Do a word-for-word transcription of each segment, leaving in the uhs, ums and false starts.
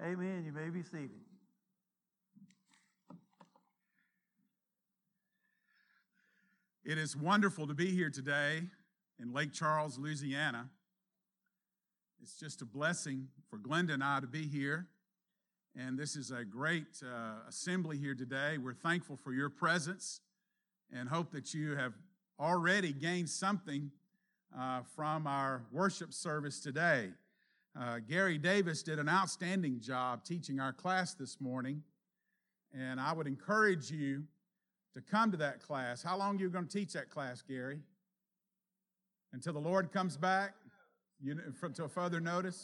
Amen. You may be seated. It is wonderful to be here today in Lake Charles, Louisiana. It's just a blessing for Glenda and I to be here. And this is a great uh, assembly here today. We're thankful for your presence and hope that you have already gained something uh, from our worship service today. Uh, Gary Davis did an outstanding job teaching our class this morning, and I would encourage you to come to that class. How long are you going to teach that class, Gary? Until the Lord comes back? You, until further notice?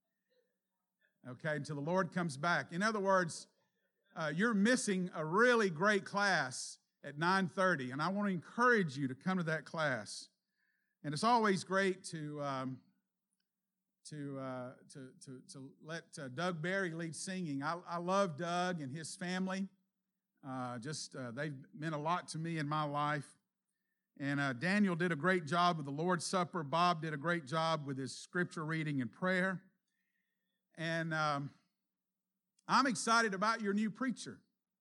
Okay, until the Lord comes back. In other words, uh, you're missing a really great class at nine thirty, and I want to encourage you to come to that class. And it's always great to um, to, uh, to to to let uh, Doug Berry lead singing. I, I love Doug and his family. Uh, just uh, they've meant a lot to me in my life. And uh, Daniel did a great job with the Lord's Supper. Bob did a great job with his scripture reading and prayer. And um, I'm excited about your new preacher,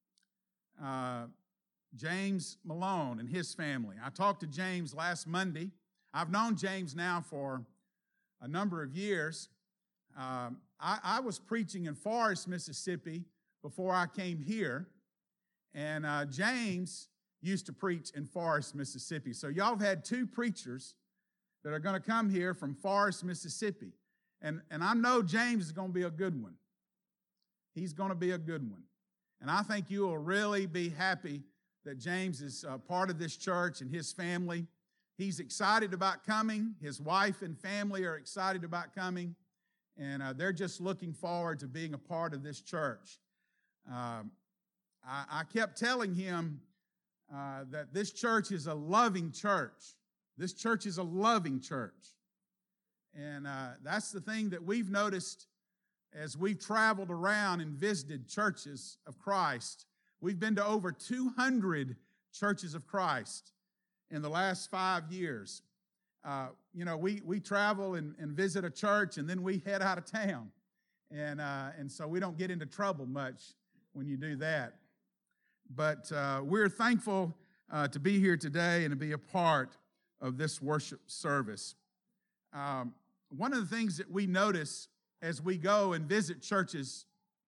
uh, James Malone and his family. I talked to James last Monday. I've known James now for a number of years. Um, I, I was preaching in Forest, Mississippi before I came here. And uh, James used to preach in Forest, Mississippi. So y'all have had two preachers that are going to come here from Forest, Mississippi. And, and I know James is going to be a good one. He's going to be a good one. And I think you will really be happy that James is uh, part of this church and his family. He's excited about coming. His wife and family are excited about coming. And uh, they're just looking forward to being a part of this church. Um, I, I kept telling him uh, that this church is a loving church. This church is a loving church. And uh, that's the thing that we've noticed as we've traveled around and visited churches of Christ. We've been to over two hundred churches of Christ in the last five years. Uh, you know, we we travel and, and visit a church, and then we head out of town. And, uh, and so we don't get into trouble much when you do that. But uh, we're thankful uh, to be here today and to be a part of this worship service. Um, one of the things that we notice as we go and visit churches,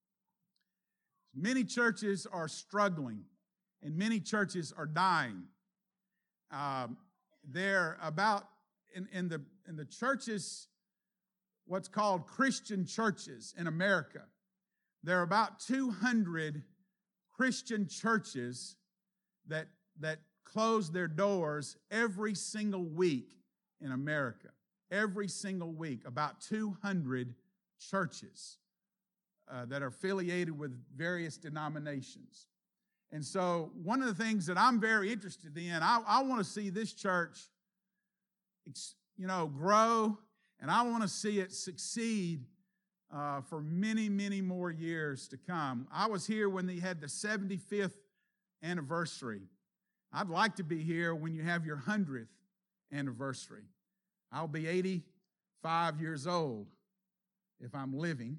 many churches are struggling and many churches are dying. Um, they're about, in, in, the, in the churches, what's called Christian churches in America, there are about two hundred Christian churches that, that close their doors every single week in America. Every single week, about two hundred churches uh, that are affiliated with various denominations. And so one of the things that I'm very interested in, I, I want to see this church, you know, grow, and I want to see it succeed uh, for many, many more years to come. I was here when they had the seventy-fifth anniversary. I'd like to be here when you have your one hundredth anniversary. I'll be eighty-five years old if I'm living.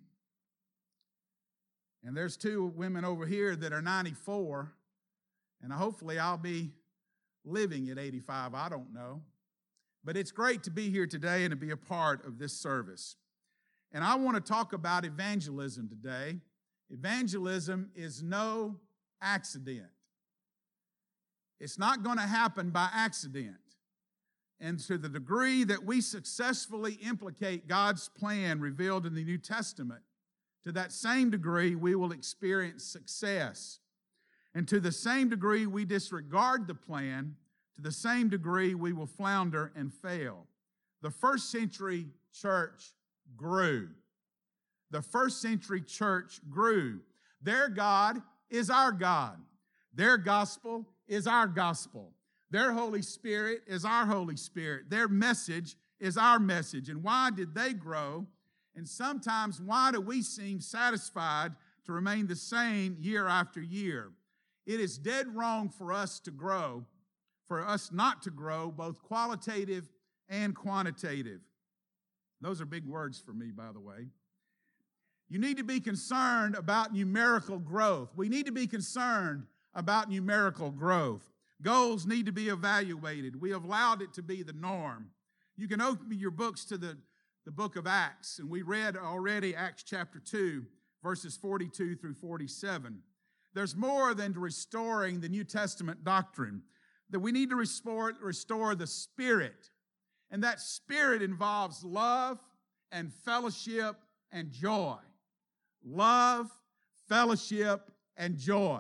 And there's two women over here that are ninety-four, and hopefully I'll be living at eighty-five. I don't know. But it's great to be here today and to be a part of this service. And I want to talk about evangelism today. Evangelism is no accident. It's not going to happen by accident. And to the degree that we successfully implicate God's plan revealed in the New Testament, to that same degree we will experience success. And to the same degree we disregard the plan, to the same degree we will flounder and fail. The first century church grew. The first century church grew. Their God is our God. Their gospel is our gospel. Their Holy Spirit is our Holy Spirit. Their message is our message. And why did they grow? And sometimes why do we seem satisfied to remain the same year after year? It is dead wrong for us to grow, for us not to grow, both qualitative and quantitative. Those are big words for me, by the way. You need to be concerned about numerical growth. We need to be concerned about numerical growth. Goals need to be evaluated. We have allowed it to be the norm. You can open your books to the, the book of Acts, and we read already Acts chapter two, verses forty-two through forty-seven. There's more than restoring the New Testament doctrine, that we need to restore, restore the spirit. And that spirit involves love and fellowship and joy. Love, fellowship, and joy.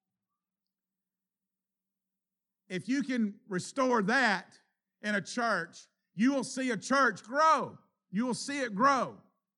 If you can restore that in a church, you will see a church grow. You will see it grow.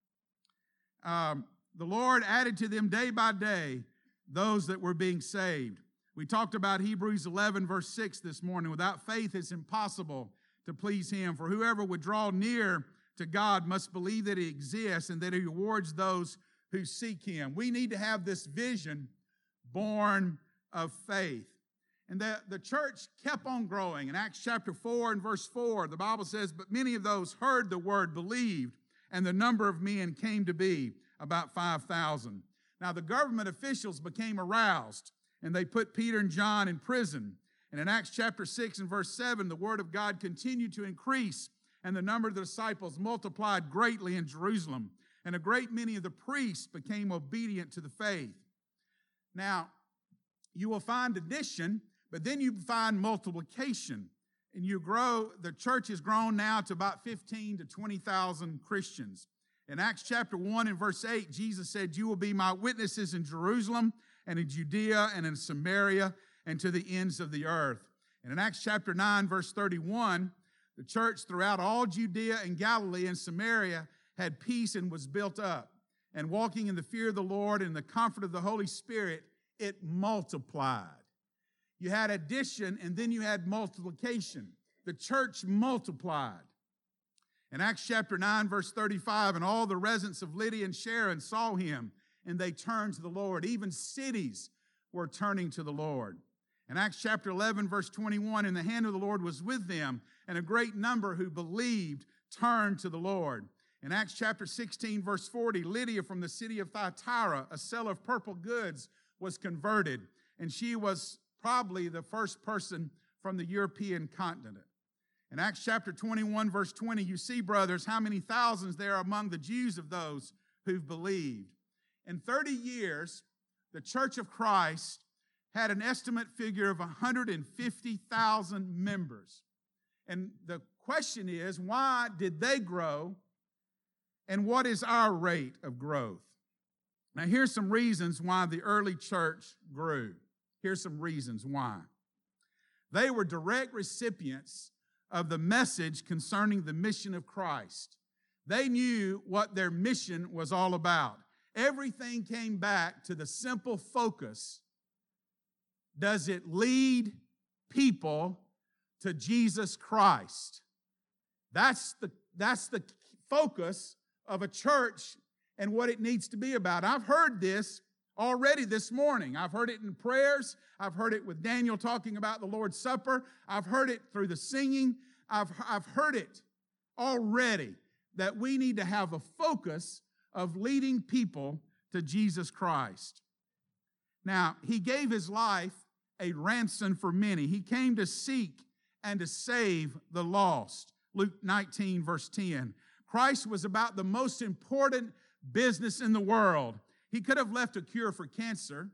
Um, the Lord added to them day by day those that were being saved. We talked about Hebrews eleven, verse six this morning. Without faith, it's impossible to please Him. For whoever would draw near to God must believe that He exists and that He rewards those who seek Him. We need to have this vision born of faith. And the, the church kept on growing. In Acts chapter four and verse four, the Bible says, "But many of those heard the word believed, and the number of men came to be about five thousand. Now the government officials became aroused, and they put Peter and John in prison. And in Acts chapter six and verse seven, the word of God continued to increase, and the number of the disciples multiplied greatly in Jerusalem. And a great many of the priests became obedient to the faith." Now, you will find addition, but then you find multiplication. And you grow, the church has grown now to about fifteen to twenty thousand Christians. In Acts chapter one and verse eight, Jesus said, "You will be my witnesses in Jerusalem and in Judea and in Samaria and to the ends of the earth." And in Acts chapter nine, verse thirty-one, the church throughout all Judea and Galilee and Samaria had peace and was built up. And walking in the fear of the Lord and the comfort of the Holy Spirit, it multiplied. You had addition and then you had multiplication. The church multiplied. In Acts chapter nine, verse thirty-five, "And all the residents of Lydia and Sharon saw him, and they turned to the Lord." Even cities were turning to the Lord. In Acts chapter eleven, verse twenty-one, "And the hand of the Lord was with them, and a great number who believed turned to the Lord." In Acts chapter sixteen, verse forty, "Lydia from the city of Thyatira, a seller of purple goods, was converted, and she was probably the first person from the European continent." In Acts chapter twenty-one, verse twenty, "You see, brothers, how many thousands there are among the Jews of those who've believed." In thirty years, the Church of Christ had an estimate figure of one hundred fifty thousand members. And the question is, why did they grow, and what is our rate of growth? Now, here's some reasons why the early church grew. Here's some reasons why. They were direct recipients of the message concerning the mission of Christ. They knew what their mission was all about. Everything came back to the simple focus: does it lead people to Jesus Christ? That's the, that's the focus of a church and what it needs to be about. I've heard this already this morning. I've heard it in prayers. I've heard it with Daniel talking about the Lord's Supper. I've heard it through the singing. I've, I've heard it already that we need to have a focus of leading people to Jesus Christ. Now, He gave His life a ransom for many. He came to seek and to save the lost. Luke nineteen, verse ten. Christ was about the most important business in the world. He could have left a cure for cancer.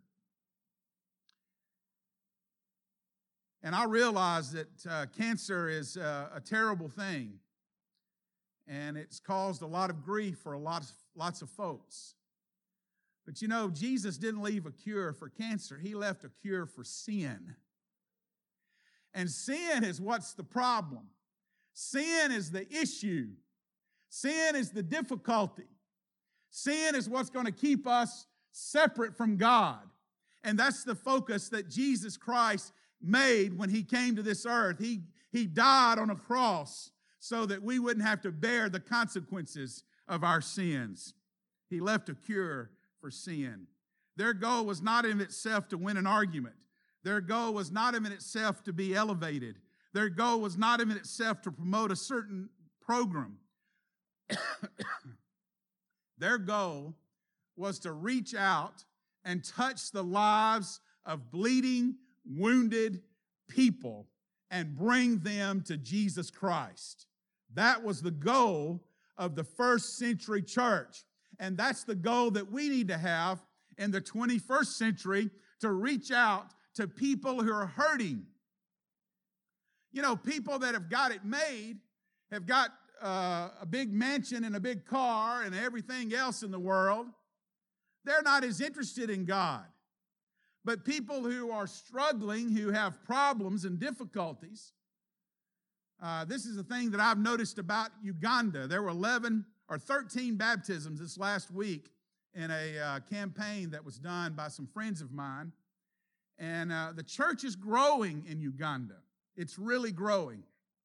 And I realize that uh, cancer is uh, a terrible thing. And it's caused a lot of grief for a lot of, lots of folks. But you know, Jesus didn't leave a cure for cancer. He left a cure for sin. And sin is what's the problem. Sin is the issue. Sin is the difficulty. Sin is what's going to keep us separate from God. And that's the focus that Jesus Christ made when He came to this earth. He, he died on a cross so that we wouldn't have to bear the consequences of our sins. He left a cure for sin. Their goal was not in itself to win an argument. Their goal was not in itself to be elevated. Their goal was not in itself to promote a certain program. Their goal was to reach out and touch the lives of bleeding, wounded people and bring them to Jesus Christ. That was the goal of the first century church. And that's the goal that we need to have in the twenty-first century, to reach out to people who are hurting. You know, people that have got it made, have got uh, a big mansion and a big car and everything else in the world. They're not as interested in God. But people who are struggling, who have problems and difficulties, uh, this is the thing that I've noticed about Uganda. There were eleven or thirteen baptisms this last week in a uh, campaign that was done by some friends of mine. And uh, the church is growing in Uganda. It's really growing.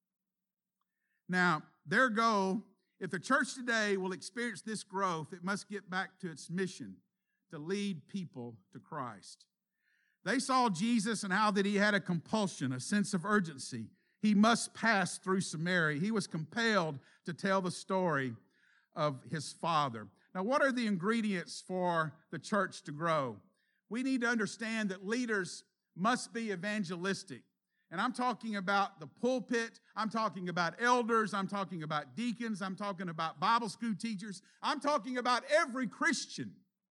Now, their goal, if the church today will experience this growth, it must get back to its mission to lead people to Christ. They saw Jesus and how that he had a compulsion, a sense of urgency. He must pass through Samaria. He was compelled to tell the story of his Father. Now, what are the ingredients for the church to grow? We need to understand that leaders must be evangelistic. And I'm talking about the pulpit. I'm talking about elders. I'm talking about deacons. I'm talking about Bible school teachers. I'm talking about every Christian.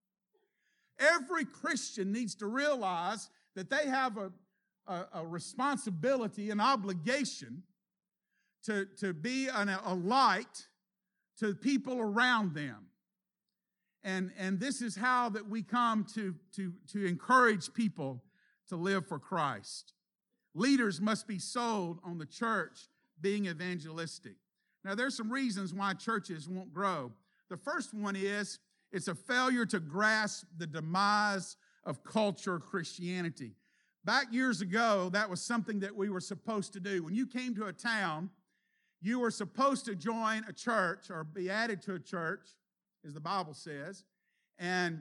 Every Christian needs to realize that they have a, a, a responsibility, an obligation to, to be an, a light to people around them. And, and this is how that we come to, to, to encourage people to live for Christ. Leaders must be sold on the church being evangelistic. Now, there's some reasons why churches won't grow. The first one is it's a failure to grasp the demise of culture Christianity. Back years ago, that was something that we were supposed to do. When you came to a town, you were supposed to join a church or be added to a church, as the Bible says, and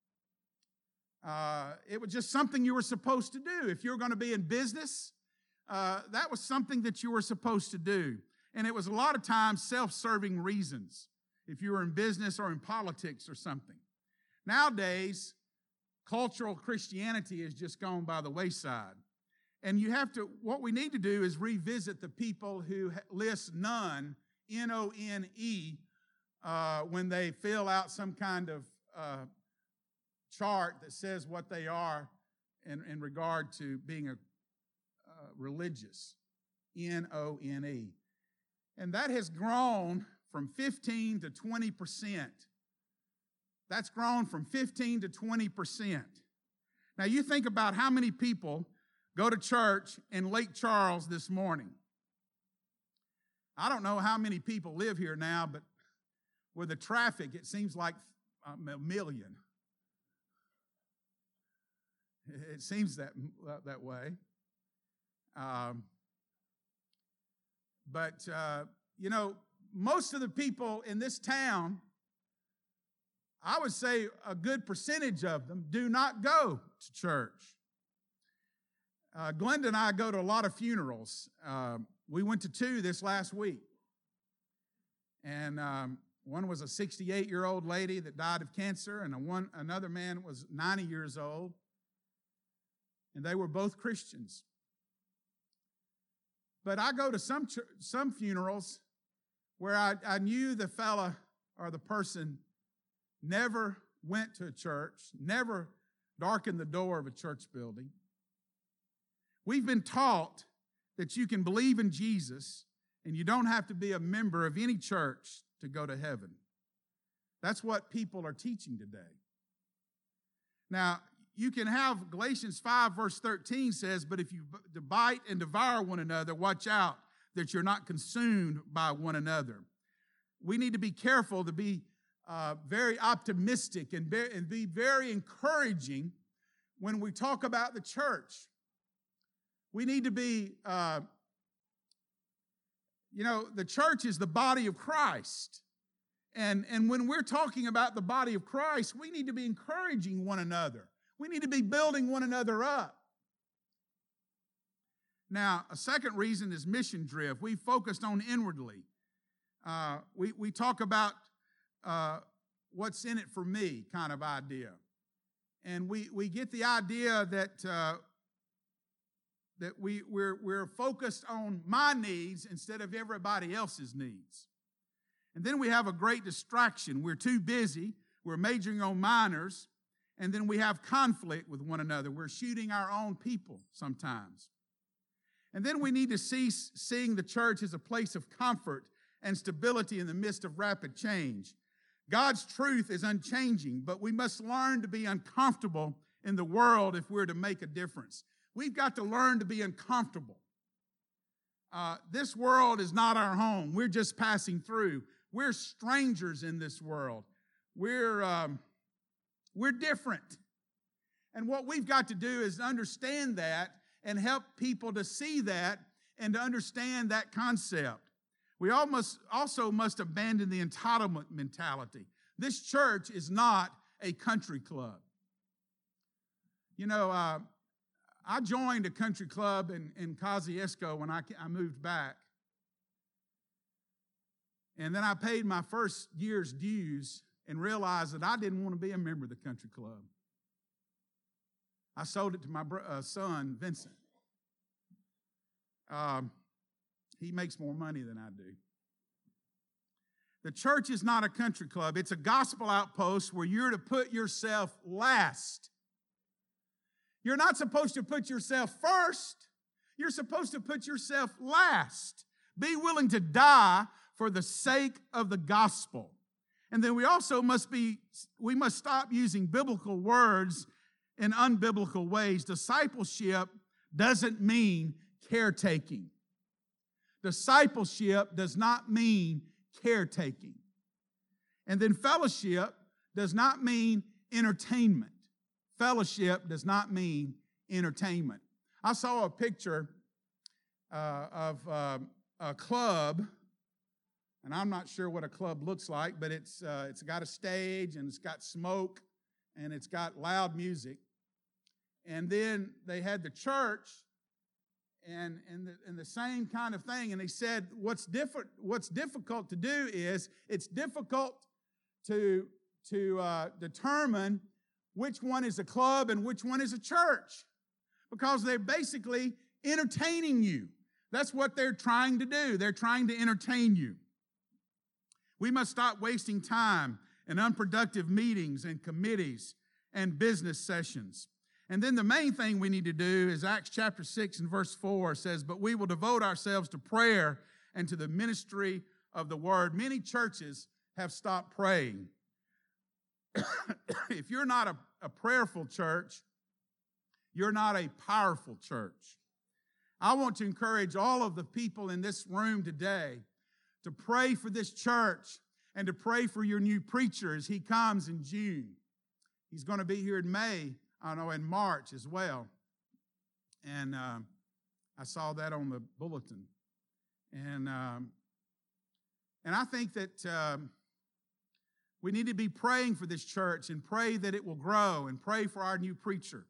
uh, it was just something you were supposed to do. If you were going to be in business, uh, that was something that you were supposed to do. And it was a lot of times self-serving reasons, if you were in business or in politics or something. Nowadays, cultural Christianity has just gone by the wayside. And you have to, what we need to do is revisit the people who list none, N O N E, uh, when they fill out some kind of uh, chart that says what they are in, in regard to being a uh, religious, N O N E. And that has grown from fifteen to twenty percent. That's grown from fifteen to twenty percent. Now you think about how many people go to church in Lake Charles this morning. I don't know how many people live here now, but with the traffic, it seems like a million. It seems that, that way. Um, but, uh, you know, most of the people in this town, I would say a good percentage of them, do not go to church. Uh, Glenda and I go to a lot of funerals. Uh, we went to two this last week. And um, one was a sixty-eight-year-old lady that died of cancer, and a one, another man was ninety years old. And they were both Christians. But I go to some ch- some funerals where I, I knew the fella or the person never went to a church, never darkened the door of a church building. We've been taught that you can believe in Jesus and you don't have to be a member of any church to go to heaven. That's what people are teaching today. Now, you can have Galatians five verse thirteen says, but if you bite and devour one another, watch out that you're not consumed by one another. We need to be careful to be uh, very optimistic and be, and be very encouraging when we talk about the church. We need to be, uh, you know, the church is the body of Christ. And, and when we're talking about the body of Christ, we need to be encouraging one another. We need to be building one another up. Now, a second reason is mission drift. We focused on inwardly. Uh, we, we talk about uh, what's in it for me kind of idea. And we, we get the idea that, uh, that we, we're, we're focused on my needs instead of everybody else's needs. And then we have a great distraction. We're too busy. We're majoring on minors. And then we have conflict with one another. We're shooting our own people sometimes. And then we need to cease seeing the church as a place of comfort and stability in the midst of rapid change. God's truth is unchanging, but we must learn to be uncomfortable in the world if we're to make a difference. We've got to learn to be uncomfortable. Uh, this world is not our home. We're just passing through. We're strangers in this world. We're, um, we're different. And what we've got to do is understand that and help people to see that and to understand that concept. We almost also must abandon the entitlement mentality. This church is not a country club. You know, uh, I joined a country club in, in Kosciuszko when I, I moved back. And then I paid my first year's dues and realized that I didn't want to be a member of the country club. I sold it to my uh, son, Vincent. Um, he makes more money than I do. The church is not a country club. It's a gospel outpost where you're to put yourself last. You're not supposed to put yourself first. You're supposed to put yourself last. Be willing to die for the sake of the gospel. And then we also must be, we must stop using biblical words in unbiblical ways. Discipleship doesn't mean caretaking. Discipleship does not mean caretaking. And then fellowship does not mean entertainment. Fellowship does not mean entertainment. I saw a picture uh, of uh, a club, and I'm not sure what a club looks like, but it's uh, it's got a stage, and it's got smoke, and it's got loud music. And then they had the church, and, and, the, and the same kind of thing. And they said what's different, what's difficult to do is it's difficult to, to uh, determine which one is a club and which one is a church, because they're basically entertaining you. That's what they're trying to do. They're trying to entertain you. We must stop wasting time in unproductive meetings and committees and business sessions. And then the main thing we need to do is Acts chapter six and verse four says, but we will devote ourselves to prayer and to the ministry of the word. Many churches have stopped praying. If you're not a, a prayerful church, you're not a powerful church. I want to encourage all of the people in this room today to pray for this church and to pray for your new preacher as he comes in June. He's going to be here in May, I know, in March as well. And uh, I saw that on the bulletin. And um, and I think that um, we need to be praying for this church and pray that it will grow and pray for our new preacher.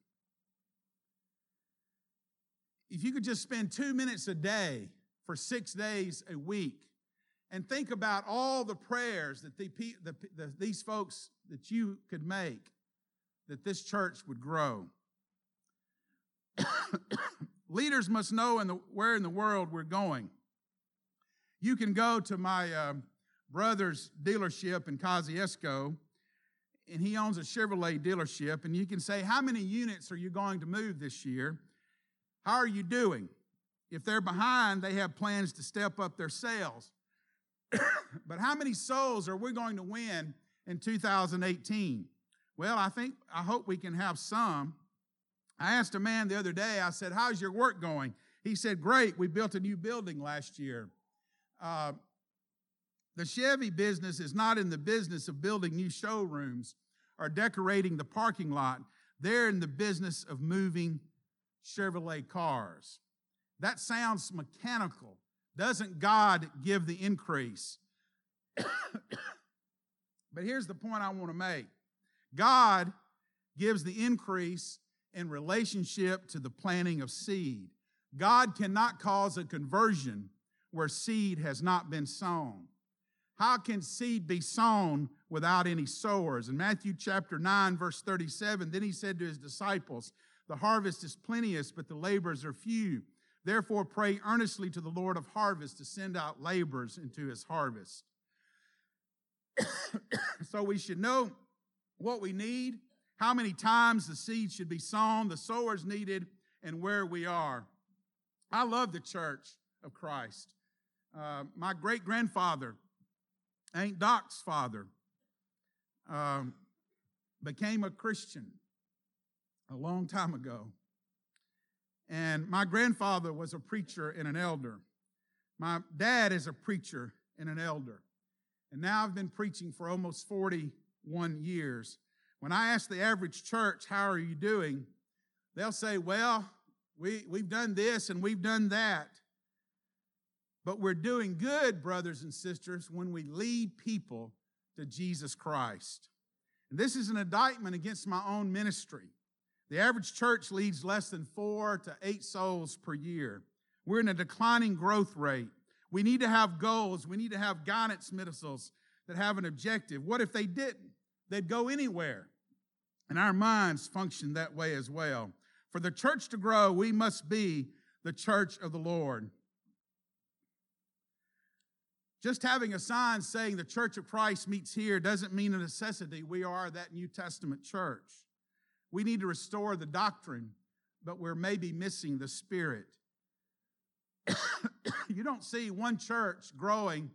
If you could just spend two minutes a day for six days a week and think about all the prayers that the, the, the, these folks that you could make, that this church would grow. Leaders must know in the, where in the world we're going. You can go to my uh, brother's dealership in Kosciuszko, and he owns a Chevrolet dealership, and you can say, how many units are you going to move this year? How are you doing? If they're behind, they have plans to step up their sales. But how many souls are we going to win in two thousand eighteen? Well, I think, I hope we can have some. I asked a man the other day, I said, how's your work going? He said, great, we built a new building last year. Uh, the Chevy business is not in the business of building new showrooms or decorating the parking lot. They're in the business of moving Chevrolet cars. That sounds mechanical. Doesn't God give the increase? But here's the point I want to make. God gives the increase in relationship to the planting of seed. God cannot cause a conversion where seed has not been sown. How can seed be sown without any sowers? In Matthew chapter nine, verse thirty-seven, then he said to his disciples, the harvest is plenteous, but the laborers are few. Therefore, pray earnestly to the Lord of harvest to send out laborers into his harvest. So we should know what we need, how many times the seed should be sown, the sowers needed, and where we are. I love the Church of Christ. Uh, my great-grandfather, Aunt Doc's father, um, became a Christian a long time ago. And my grandfather was a preacher and an elder. My dad is a preacher and an elder. And now I've been preaching for almost forty-one years. When I ask the average church, how are you doing? They'll say, well, we, we've done this and we've done that. But we're doing good, brothers and sisters, when we lead people to Jesus Christ. And this is an indictment against my own ministry. The average church leads less than four to eight souls per year. We're in a declining growth rate. We need to have goals. We need to have guidance missiles that have an objective. What if they didn't? They'd go anywhere. And our minds function that way as well. For the church to grow, we must be the church of the Lord. Just having a sign saying the Church of Christ meets here doesn't mean a necessity. We are that New Testament church. We need to restore the doctrine, but we're maybe missing the spirit. You don't see one church growing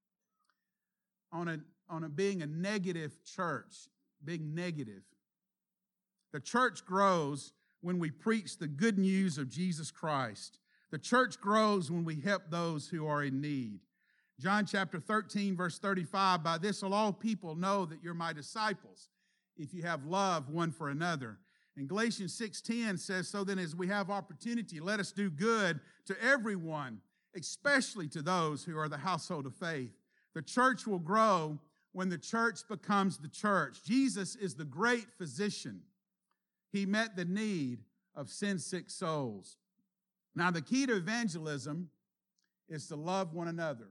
on a, on a being a negative church, being negative. The church grows when we preach the good news of Jesus Christ. The church grows when we help those who are in need. John chapter thirteen, verse thirty-five, by this will all people know that you're my disciples, if you have love one for another. And Galatians six ten says, so then as we have opportunity, let us do good to everyone, especially to those who are the household of faith. The church will grow when the church becomes the church. Jesus is the great physician. He met the need of sin-sick souls. Now, the key to evangelism is to love one another.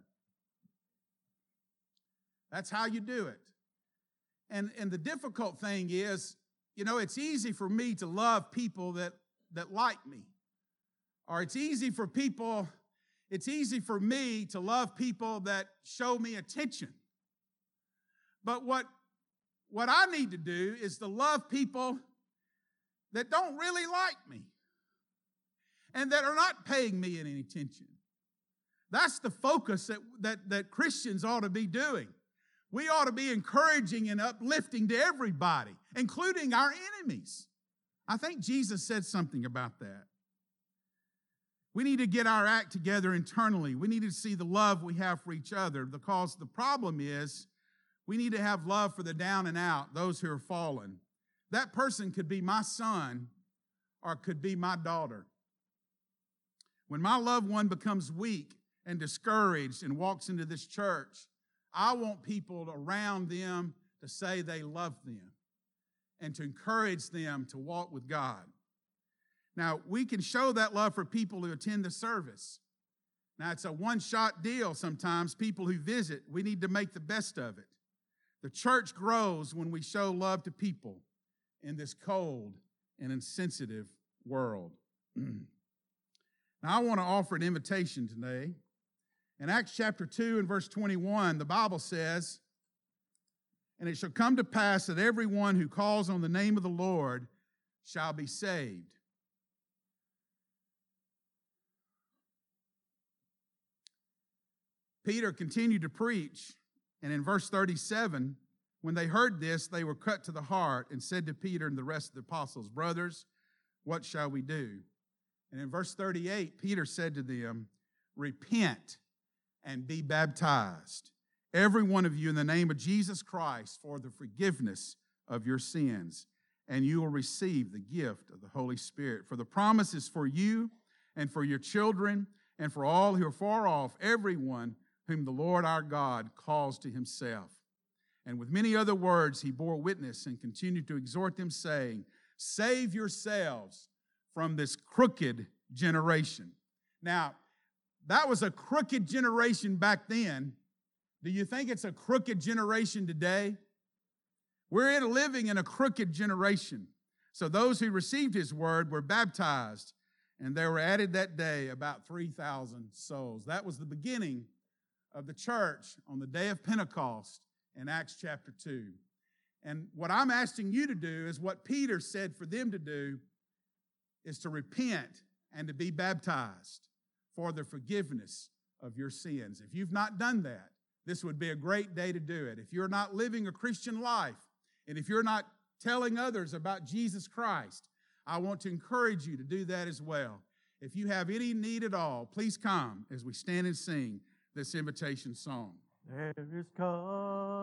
That's how you do it. And, and the difficult thing is, you know, it's easy for me to love people that, that like me. Or it's easy for people, it's easy for me to love people that show me attention. But what, what I need to do is to love people that don't really like me and that are not paying me any attention. That's the focus that, that, that Christians ought to be doing. We ought to be encouraging and uplifting to everybody, including our enemies. I think Jesus said something about that. We need to get our act together internally. We need to see the love we have for each other, because the problem is we need to have love for the down and out, those who are fallen. That person could be my son or it could be my daughter. When my loved one becomes weak and discouraged and walks into this church, I want people around them to say they love them and to encourage them to walk with God. Now, we can show that love for people who attend the service. Now, it's a one-shot deal sometimes. People who visit, we need to make the best of it. The church grows when we show love to people in this cold and insensitive world. Now, I want to offer an invitation today. In Acts chapter two and verse twenty-one, the Bible says, and it shall come to pass that everyone who calls on the name of the Lord shall be saved. Peter continued to preach, and in verse thirty-seven, when they heard this, they were cut to the heart and said to Peter and the rest of the apostles, brothers, what shall we do? And in verse thirty-eight, Peter said to them, repent and be baptized, every one of you, in the name of Jesus Christ, for the forgiveness of your sins, and you will receive the gift of the Holy Spirit. For the promise is for you and for your children and for all who are far off, everyone whom the Lord our God calls to himself. And with many other words he bore witness and continued to exhort them, saying, save yourselves from this crooked generation. Now, that was a crooked generation back then. Do you think it's a crooked generation today? We're in, living in a crooked generation. So those who received his word were baptized, and there were added that day about three thousand souls. That was the beginning of the church on the day of Pentecost in Acts chapter two. And what I'm asking you to do is what Peter said for them to do, is to repent and to be baptized for the forgiveness of your sins. If you've not done that, this would be a great day to do it. If you're not living a Christian life, and if you're not telling others about Jesus Christ, I want to encourage you to do that as well. If you have any need at all, please come as we stand and sing this invitation song. There is come